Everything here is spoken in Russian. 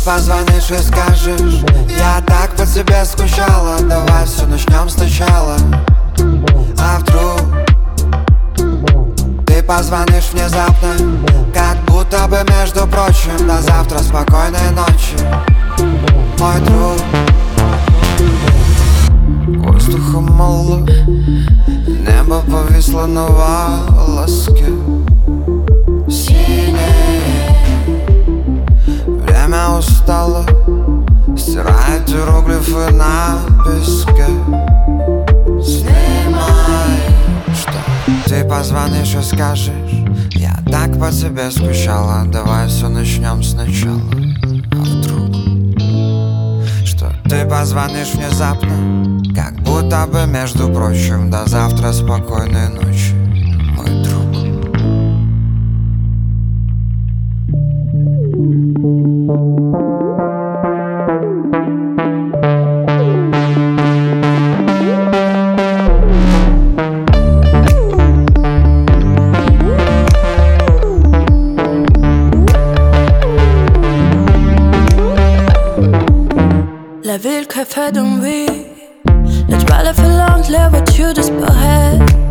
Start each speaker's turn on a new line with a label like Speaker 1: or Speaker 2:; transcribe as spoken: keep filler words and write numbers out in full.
Speaker 1: позвонишь и скажешь: я так по тебе скучала, давай все начнем сначала. А вдруг ты позвонишь внезапно, как будто бы между прочим: до завтра, спокойной ночи, мой друг. Воздуха мало, небо повисло на волоске синее. Время устало, стирает иероглифы на песке. Снимай, что ты позвонишь и скажешь: я так по тебе скучала, давай все начнем сначала. А вдруг что ты позвонишь внезапно, как будто бы между прочим: до завтра, спокойной ночи, мой друг.
Speaker 2: La ville qui fait d'envie, les toiles affolantes, les voitures disparaissent.